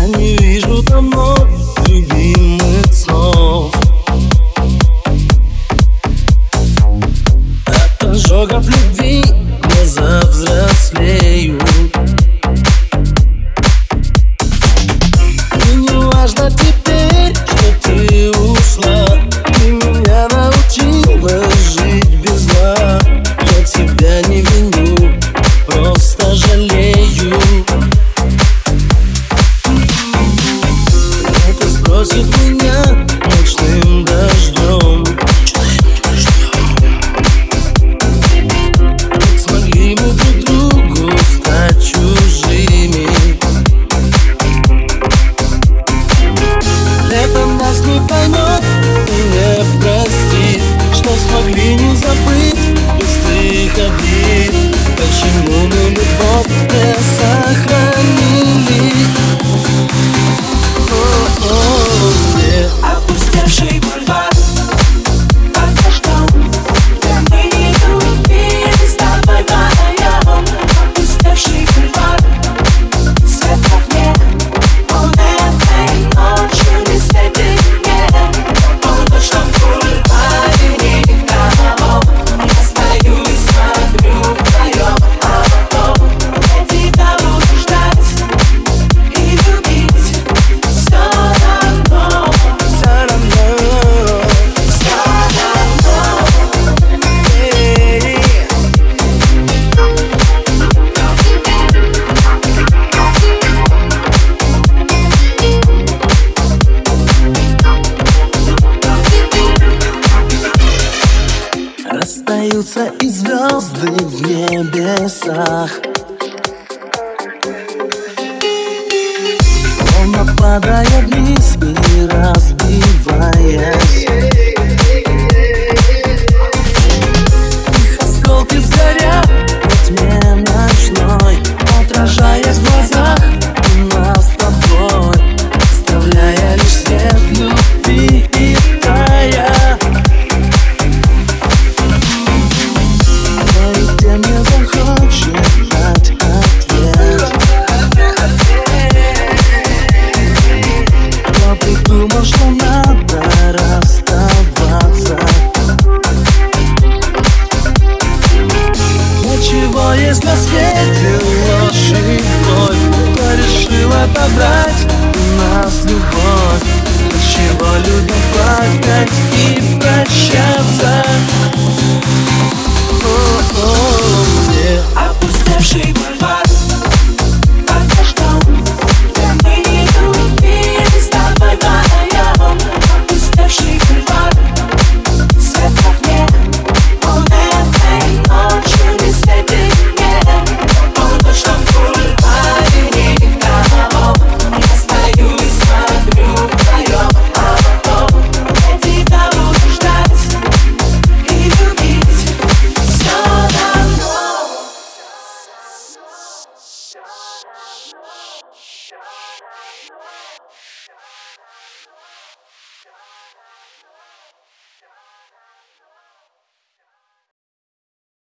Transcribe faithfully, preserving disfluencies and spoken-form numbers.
не вижу давно любимых снов. От ожогов любви глаза взрослеют. И не важно теперь, что ты ушла. Ты меня научила жить без зла. Я тебя не виню, просто жалею. Это сбросит меня ночным дождем. Смогли мы друг другу стать чужими. Это нас не поймет и не простит, что смогли не забыть пустых обид. Почему мы любовь не сохранили? О-о-о, нет. Опустевший бульвар под дождем, где мы не любили с тобой вдвоем. Опустевший бульвар, свет в окне, он этой ночью не светит мне. Полночь на бульваре никого, я стою и смотрю вдвоем. Я тебя буду ждать и любить все равно. Все равно, Все равно. эй. Расстаются и звезды в небесах, словно падая вниз и разбиваясь. Их осколки сгорят во тьме ночной, отражаясь в глазах нас с тобой, оставляя лишь след любви и тая. Но и где мне захочет дать ответ. Кто придумал, что надо расставаться? Для чего есть на свете ложь и боль? Кто решил отобрать у нас любовь? Для чего людям плакать и прощаться? О-о, мне Опустевший бульвар под дождем, где мы не любили с тобой вдвоем. Опустевший бульвар, свет в окне, он этой ночью не светит мне. Полночь на бульваре никого, я стою и смотрю вдвоем. Я тебя буду ждать и любить все равно.